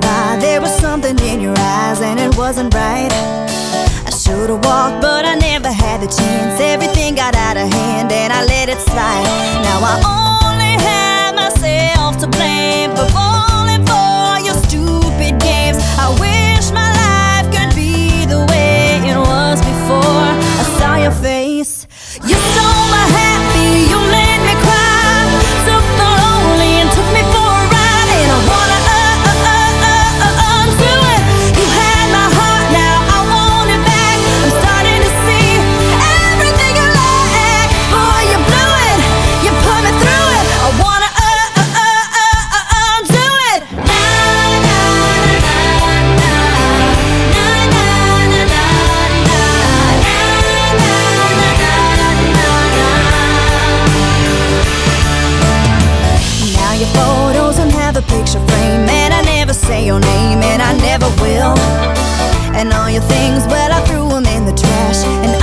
by. There was something in your eyes and it wasn't right. I should've walked but I never had the chance. Everything got out of hand and I let it slide. Now I only have myself to blame for falling for your stupid games. I wish my life could be the way it was before I saw your face. You stole my happy, you made me cry, took the lonely and took me for a ride. And I wanna undo it. You had my heart, now I want it back. I'm starting to see everything you lack. Boy, you blew it, you put me through it. I wanna undo it. Now your photos don't have a picture frame, and I never say your name, and I never will. And all your things, well, I threw them in the trash. And